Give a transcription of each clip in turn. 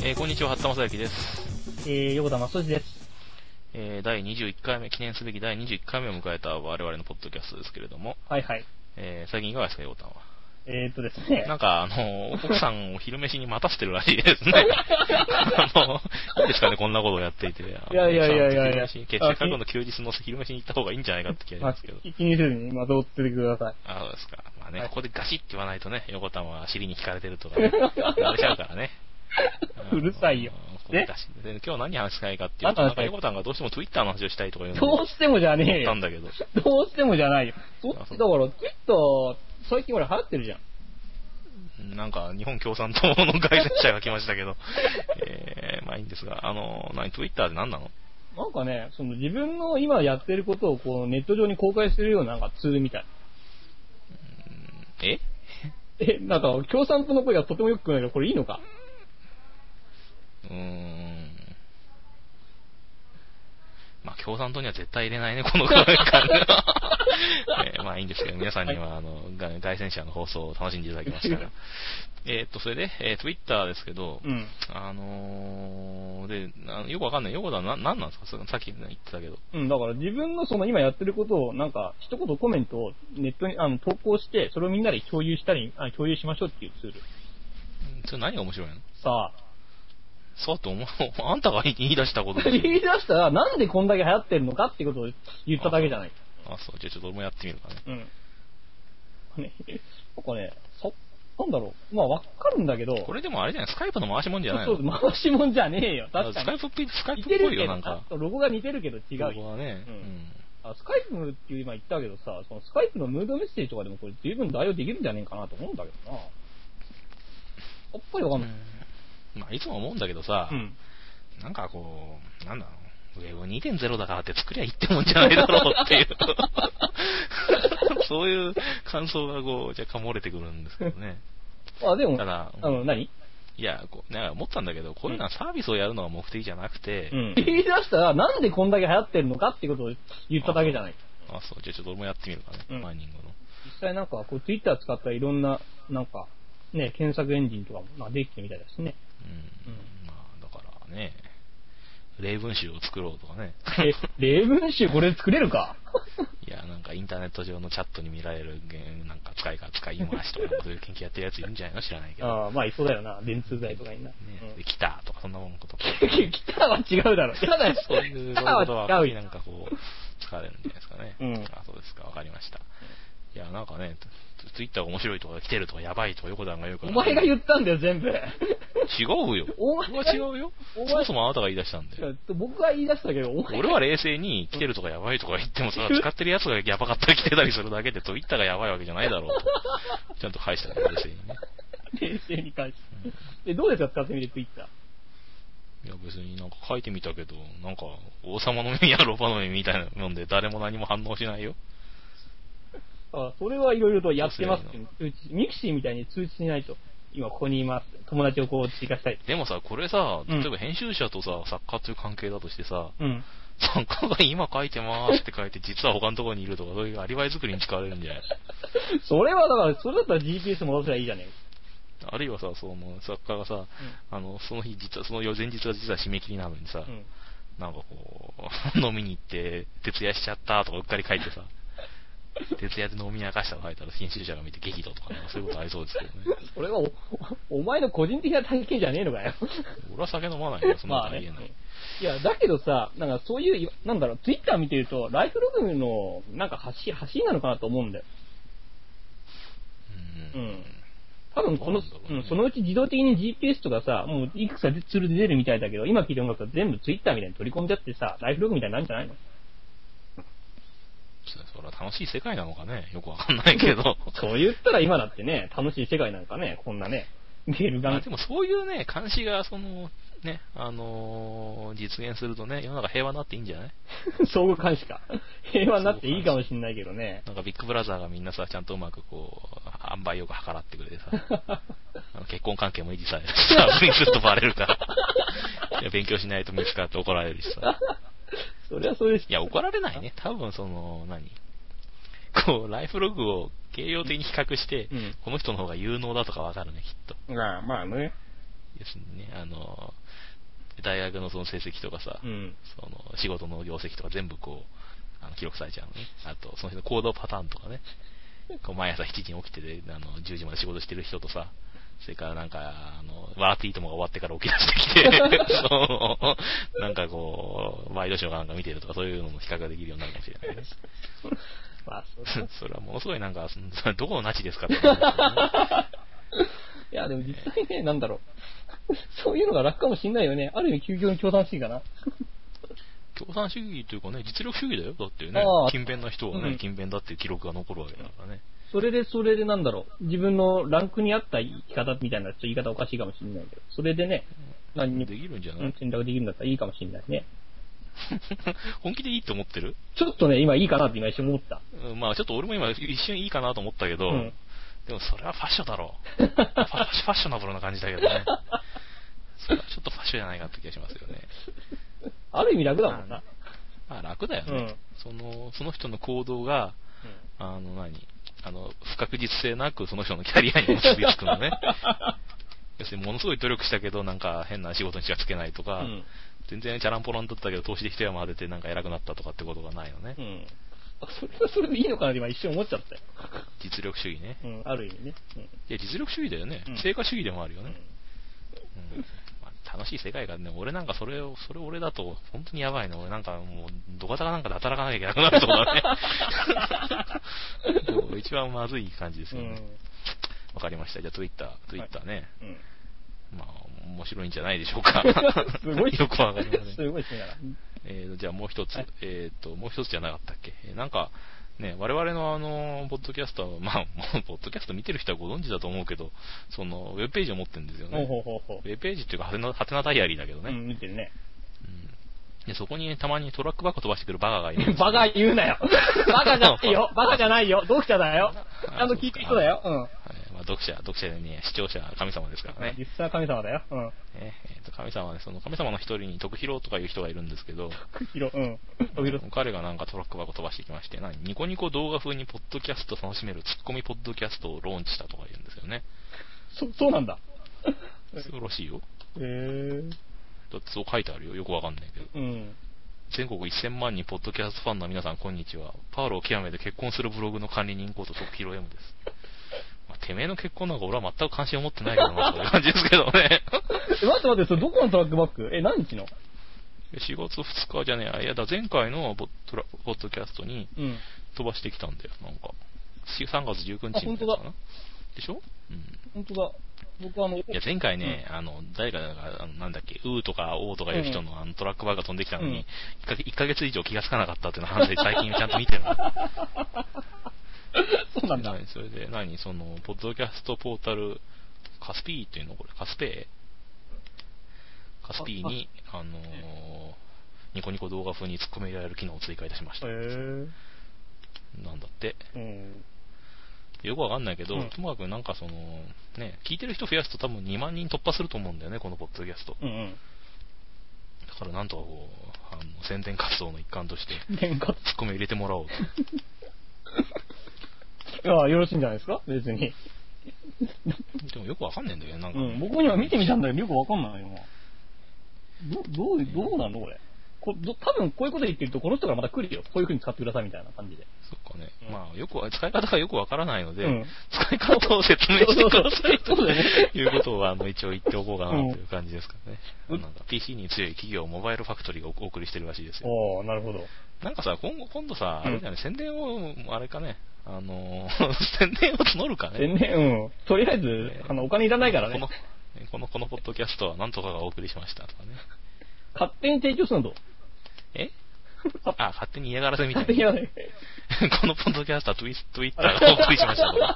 こんにちは、八田正幸です。 横田正史です。 第21回目、記念すべき第21回目を迎えた我々のポッドキャストですけれども。 はいはい。 最近いかがですか、横田は。 ですね。 なんか、奥さんを昼飯に待たせてるらしいですね。いいですかね、こんなことをやっていて。 いや。 せっかくの休日の昼飯に行った方がいいんじゃないかって気がしますけど。 気にせずに、どうっててください。 あ、そうですか。まあね、はい、ここでガシッて言わないとね、横田は尻に引かれてるとかね、言われちゃうからね。 うるさいよ。 で今日何話したいかっていうと、なんか横田がどうしても Twitter の話をしたいとか言うのどうしてもじゃねえよ。 たんだけど。 どうしてもじゃないよ。だから、Twitter、最近ほら流行ってるじゃん。 なんか、日本共産党の外説者が来ましたけど、まあいいんですが、Twitter って何なの？ なんかね、自分の今やってることをこうネット上に公開するようななんかツールみたい。なんか、共産党の声がとてもよくないけど、これいいのか？ まあ、共産党には絶対入れないね、この声からまあいいんですけど、皆さんには、外戦車の放送を楽しんでいただきましたが。それで、Twitter ですけど、よくわかんない。横田は何なんですか？さっき言ってたけど。 だから自分の今やってることを、なんか、一言コメントをネットに投稿して、それをみんなで共有しましょうっていうツール。 それ何が面白いの？ さあ。 そうと思う。あんたが言い出したことで言い出したら、なんでこんだけ流行ってるのかってことを言っただけじゃない。 そう。じゃあちょっと俺もやってみるかね。 なんかね、なんだろう。まあわかるんだけど。 これでもあれじゃない、スカイプの回しもんじゃないの？ そう、回しもんじゃねえよ。確かに。 スカイプっぽいよ、なんか。 ロゴが似てるけど違うよ。 ロゴはね。 スカイプって今言ったけどさ、スカイプのムードメッセージとかでもこれ十分代用できるんじゃねえかなと思うんだけどな。やっぱりわかんない。 まあいつも思うんだけどさ、なんかこう、なんだろう、ウェブ 2.0 だからって作りゃいいってもんじゃないだろうっていうそういう感想がこう、若干漏れてくるんですけどね。 でも、 ただ、 何？ いや、なんか思ったんだけど、こういうのはサービスをやるのが目的じゃなくて、 言い出したら、なんでこんだけ流行ってるのかってことを言っただけじゃない。 そう。じゃあちょっと俺もやってみるかね、マイニングの。 実際なんか、こう、Twitter 使ったいろんな、なんか、ね、検索エンジンとかも、できてみたいですね。 まあ、だからね、例文集を作ろうとかね。 例文集これ作れるか？ いや、なんかインターネット上のチャットに見られる、なんか使い回しとか、そういう研究やってるやついるんじゃないの？知らないけど。 まあ、いそうだよな。電通剤とかにな。 で、来たとか、そんなもんことか。 来たは違うだろ。やだよ。 そういうことは、なんかこう、使われるんじゃないですかね。そうですか。わかりました。いや、なんかね、ツイッターが面白いとか来てるとかやばいとか横田が言うから、 お前が言ったんだよ、全部。 違うよ。お前は違うよ。そもそもあなたが言い出したんだよ。 僕が言い出したけど、 俺は冷静に来てるとかやばいとか言ってもさ、使ってるやつがやばかったり来てたりするだけでツイッターがやばいわけじゃないだろうと。ちゃんと返したね、冷静にね。 冷静に返して。どうですか、使ってみてツイッター。 いや別になんか書いてみたけど、なんか王様の耳やロバの耳みたいなもんで誰も何も反応しないよ。 それはいろいろとやってますってミクシーみたいに通知しないと。今ここにいます。友達をこう追加したい。 でもさ、これさ、例えば編集者とさ、作家という関係だとしてさ、作家が今書いてますって書いて、実は他のところにいるとか、そういうアリバイ作りに使われるんじゃない？ それはだから、それだったら GPS 戻せばいいじゃねえか。あるいはさ、作家がさ、その日実は、その前日が実は締め切りなのにさ、なんかこう、飲みに行って、徹夜しちゃったとかうっかり書いてさ、徹夜で飲み明かしたと書いたら編集者が見て激怒とか、そういうことありそうですけどね。 それはお前の個人的な体験じゃねえのかよ。 俺は酒飲まないからそんなことは言えない。 いや、だけどさ、なんかそういう、なんだろう、ツイッター見てると、ライフログの、なんか発信なのかなと思うんだよ。多分そのうち自動的に GPS とかさ、もういくつかツールで出るみたいだけど、今聞いて音楽は全部ツイッターみたいに取り込んじゃってさ、ライフログみたいになるんじゃないの？ それは楽しい世界なのかね、よくわかんないけど。 そう言ったら今だってね、楽しい世界なんかね、こんなね、メールが。 でもそういうね、監視がね、実現するとね、世の中平和になっていいんじゃない？ 相互監視か。平和になっていいかもしんないけどね。 なんかビッグブラザーがみんなさ、ちゃんとうまくこう、塩梅よく計らってくれてさ、結婚関係も維持されるしさ、不倫するとバレるから。いや勉強しないと見つかって怒られるしさ。 それはそうです。 いや、怒られないね。多分こう、ライフログを形容的に比較して、この人の方が有能だとかわかるね、きっと。 まあね。 要するにね、大学のその成績とかさ、その仕事の業績とか全部こう、記録されちゃうのね。あと、その人の行動パターンとかね。こう毎朝7時に起きてで、10時まで仕事してる人とさ、それからなんか、ワーピートもが終わってから起き出してきて、なんかこう、ワイドショーかなんか見てるとか、そういうのも比較ができるようになるかもしれないね。 まあ、 それはものすごいなんか、どこのナチですかって、ね。 いや、でも実際ね、なんだろう。そういうのが楽かもしんないよね。ある意味、究極の共産主義かな。 共産主義というかね、実力勤主義だよ。だってね、勤勉な人はね、勤勉だっていう記録が残るわけだからね。それでなんだろう。自分のランクに合った生き方みたいな、ちょっと言い方おかしいかもしれないけど、それでね、 何にできるんじゃない？ 選択できるんだったらいいかもしれないね。 本気でいいって思ってる？ ちょっとね、今いいかなって今一瞬思った。 まあちょっと俺も今一瞬いいかなと思ったけど、でもそれはファッションだろう。ファッショナブルな感じだけどね。それはちょっとファッションじゃないかって気がしますよね。 ある意味楽だもんな。 まあ楽だよね。その人の行動が、不確実性なくその人のキャリアに結びつくのね。要するにものすごい努力したけどなんか変な仕事にしかつけないとか、全然チャランポランだったけど投資で一山当ててなんか偉くなったとかってことがないのね。 それはそれでいいのかなって今一瞬思っちゃったよ。 実力主義ね。 ある意味ね。 いや、実力主義だよね。成果主義でもあるよね。楽しい世界がね、俺なんかそれ俺だと本当にやばいの。俺なんかもう土方かなんかで働かなきゃいけなくなるとかね。一番まずい感じですよね。わかりました。じゃあ Twitter ね。まあ面白いんじゃないでしょうか。 すごいよくわかりません。 すごいしながら。 じゃあもう一つ、もう一つじゃなかったっけ。なんかね、我々のポッドキャストは、まあ、もうポッドキャスト見てる人はご存知だと思うけど、そのウェブページを持ってるんですよね。ウェブページっていうかハテナダイアリーだけどね。 見てるね。 でそこにたまにトラックバック飛ばしてくるバカがいる。 バカ言うなよ。バカじゃないよ。バカじゃないよ。読者だよ。ちゃんと聞いてる人だよ。 まあ、読者でね、視聴者、神様ですからね。 実際は神様だよ。 神様はね、その神様の一人に徳弘とかいう人がいるんですけど、 徳弘。 彼がなんかトラックバック飛ばしてきまして、ニコニコ動画風にポッドキャスト楽しめるツッコミポッドキャストをローンチしたとか言うんですよね。 そうなんだ。 そうらしいよ。だってそう書いてあるよ。よくわかんないけど。全国1000万人ポッドキャストファンの皆さん、こんにちは。パウロを極めて結婚するブログの管理人こと徳弘 M です。まあ、てめえの結婚なんか俺は全く関心を持ってないけどな、そういう感じですけどね。 待って、それどこのトラックバック？何日の ?4 月2日じゃねえ。いやだ、前回のポッドキャストに飛ばしてきたんだよ。なんか。3月19日に。 本当だ。 でしょ？ 本当だ。僕いや、前回ね、誰か、なんだっけ、とかとかいう人のトラックバーが飛んできたのに、1ヶ月以上気がつかなかったっていうの話で最近ちゃんと見てるの。 そうなんだ。 それで、その、ポッドキャストポータル、カスピーっていうのこれ、カスピーに、ニコニコ動画風に突っ込められる機能を追加いたしました。なんだって。よくわかんないけど、ともかくなんかその、ね、聞いてる人増やすと多分2万人突破すると思うんだよね、このポッドキャスト。だからなんとかこう、宣伝活動の一環として、ツッコミを入れてもらおうと。いや、よろしいんじゃないですか、別に。 でもよくわかんないんだけど、なんか。 僕には見てみたんだけど、よくわかんないよな。どうなのこれ。多分こういうこと言ってるとこの人がまた来るよ。こういう風に使ってくださいみたいな感じで。 そっかね。まあ使い方がよくわからないので、使い方を説明してくださいということを一応言っておこうかなという感じですかね。なんか PC に強い企業モバイルファクトリーがお送りしてるらしいですよ。 なるほど。 なんかさ今度さ、あれだよね、宣伝をあれかね。宣伝を募るかね。 宣伝とりあえずお金いらないからね。 このポッドキャストはなんとかがお送りしましたとかね。 勝手に提供するの？ 勝手に嫌がらせみたいな。 勝手に嫌がらせ。このポッドキャストはTwitter がお送りしましたとか。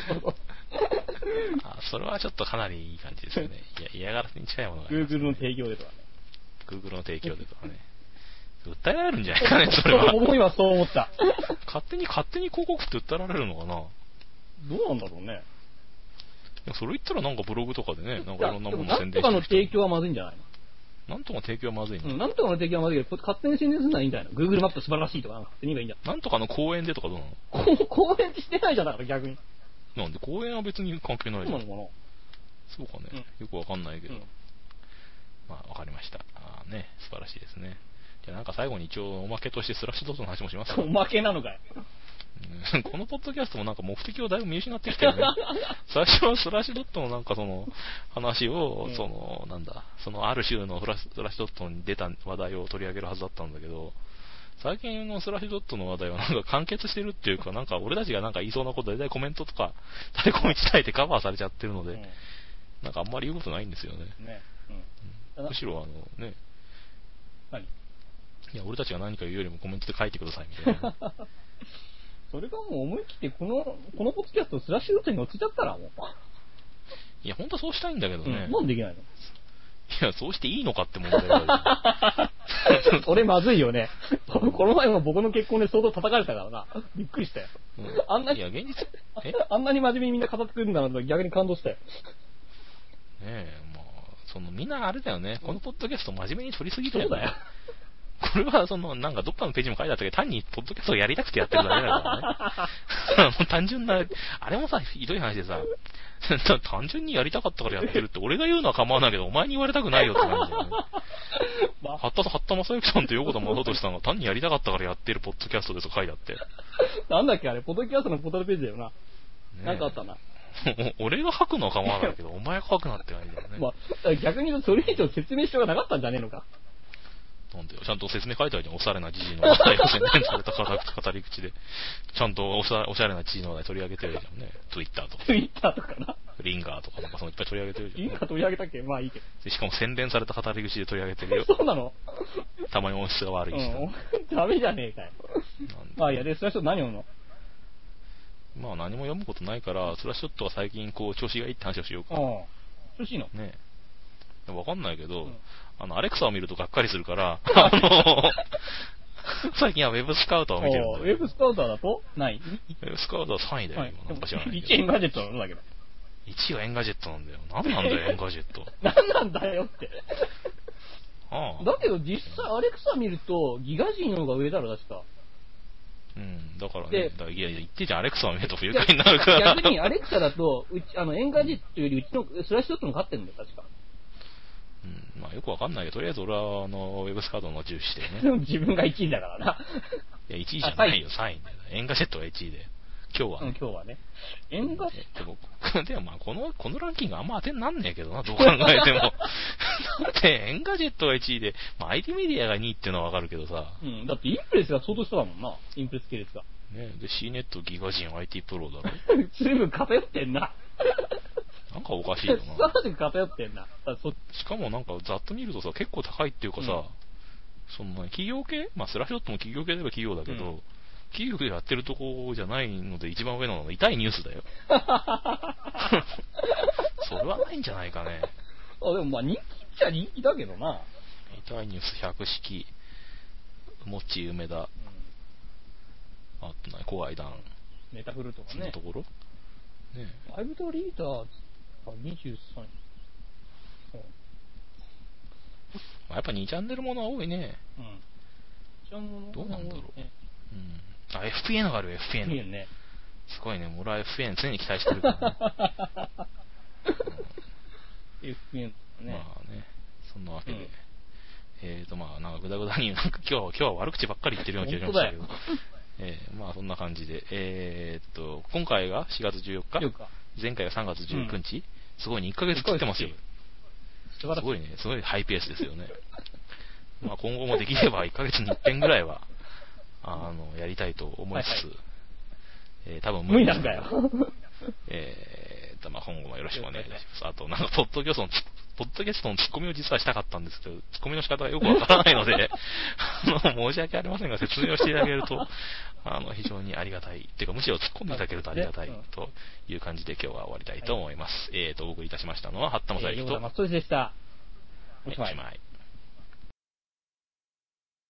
それはちょっとかなりいい感じですよね。嫌がらせに近いものが。 Google の提供でとかね。 Google の提供でとかね。訴えられるんじゃないかね、それは。 僕も今そう思った。 勝手に広告って訴えられるのかな？ どうなんだろうね。 それ言ったらなんかブログとかでね、なんかいろんなもの宣伝してる。 なんとかの提供はまずいんじゃないの？ なんとかの提供はまずいの？ なんとかの提供はまずいけど、勝手に宣伝するのはいいんじゃないの？ Google マップ素晴らしいとか、勝手に言えばいいんじゃない？ なんとかの公園でとかどうなの？ 公園ってしてないじゃん、だから逆に。 なんで公園は別に関係ないじゃん。 そうなのかな？ そうかね。よくわかんないけど。 まあ、わかりました。ね、素晴らしいですね。じゃあなんか最後に一応おまけとしてスラッシュドットの話もしますか。 おまけなのかい。 このポッドキャストもなんか目的をだいぶ見失ってきたよね。最初はスラッシュドットのなんかその話を、そのある種のスラッシュドットに出た話題を取り上げるはずだったんだけど、最近のスラッシュドットの話題はなんか完結してるっていうか、なんか俺たちがなんか言いそうなことで大体コメントとか垂れ込み伝えてカバーされちゃってるので、なんかあんまり言うことないんですよね。むしろね、 何？いや、俺たちが何か言うよりもコメントで書いてくださいみたいな。 それがもう思い切ってこのポッドキャストスラッシュドットに落ちちゃったらもう。 いや、本当はそうしたいんだけどね。 なんでできないの？ いや、そうしていいのかって問題がある。それまずいよね。この前も僕の結婚で相当叩かれたからな。びっくりしたよ。あんなに、 いや、現実、 あんなに真面目にみんな語ってくるんだなと逆に感動したよ。 ねえ、もう、みんなあれだよね。このポッドキャスト真面目に取りすぎてる。 そうだよ。 これはなんかどっかのページにも書いてあったけど、単にポッドキャストをやりたくてやってるだけだからね。単純な、あれもさ、ひどい話でさ、単純にやりたかったからやってるって、俺が言うのは構わないけど、お前に言われたくないよって感じだよね。八田正幸さんと横田正俊さんが単にやりたかったからやってるポッドキャストですと書いてあって。 なんだっけあれ、ポッドキャストのポータルページだよな。なんかあったな。 俺が書くのは構わないけど、お前が書くなって感じだよね。 まあ、逆に言うとそれ以上説明しようがなかったんじゃねえのか。 なんでよ、ちゃんと説明書いてあるじゃん。おしゃれな時事の話題を宣伝された語り口で。ちゃんとおしゃれな時事の話題取り上げてるじゃんね。Twitter とか。 Twitter とかな。 リンガーとかなんかそのいっぱい取り上げてるじゃん、 リンガー取り上げたっけまあいいけど。しかも洗練された語り口で取り上げてるよ。 そうなの？ たまに音質が悪いし。 ダメじゃねえかよ。まあいや、で、スラッシュドット何読むの？ まあ何も読むことないから、スラッシュドットは最近こう調子がいいって話をしようか。 調子いいの？ ねえ。わかんないけど、アレクサを見るとがっかりするから、最近はウェブスカウターを見てるんだよ。 ウェブスカウターだとないウェブスカウター3位だよ、今。なんか知らないけど。 1位エンガジェットなんだけど。 1位はエンガジェットなんだよ。なんなんだよ、エンガジェット。 なんなんだよって。だけど実際アレクサ見るとギガ人の方が上だろ、確か。 だからね、いや言ってじゃん、アレクサを見ると不愉快になるから。 逆にアレクサだと、エンガジェットよりうちのスラッシュドットの勝ってるんだよ、確か。 まあよくわかんないけど、とりあえず俺はウェブスカウトの重視してね。 でも自分が1位だからな。 いや、1位じゃないよ、3位だよ。エンガジェットが1位で。今日はね。 今日はね。エンガジェットでもまあこのランキングあんま当てになんねえけどな、どう考えても。だってエンガジェットが1位で、まあ IT メディアが2位っていうのはわかるけどさ。 だってインプレスが相当しただもんな。インプレス系列が。 ねで、C ネットギガ人 IT プロだろ。 随分偏ってんな。 なんかおかしいよな。 すぐ偏ってんな。 しかもなんかざっと見るとさ、結構高いっていうかさ、その企業系まあスラッシュドットも企業系では企業だけど、企業でやってるとこじゃないので一番上なのは痛いニュースだよ。それはないんじゃないかね。 でもまあ人気っちゃ人気だけどな。 痛いニュース100式、もち梅田、あとない、怖い団。 ネタフルとかね。 そのところねライブとリーダーが23位。 やっぱ2チャンネルものは多いね。 どうなんだろう。FPN がある、FPN。 ね。 すごいね、俺は FPN 常に期待してるからね。 FPN とかね。 まあね、そんなわけで。まあなんかグダグダに、なんか今日は悪口ばっかり言ってるような気がしましたけど。まあそんな感じで。今回が4月14日。前回が3月19日。すごいね、1ヶ月切ってますよ。すごいね、すごいハイペースですよね。まあ今後もできれば1ヶ月に1遍ぐらいは、やりたいと思いつつ、多分無理なんだよ。 まあ今後もよろしくお願いいたします。あと、なんか、ポッドキャストのツッコミを実はしたかったんですけど、ツッコミの仕方がよくわからないので、申し訳ありませんが、説明をしていただけると、非常にありがたい。っていうか、むしろ突っ込んでいただけるとありがたいという感じで今日は終わりたいと思います。お送りいたしましたのは、八田正幸と、 松戸でした。 おしまい。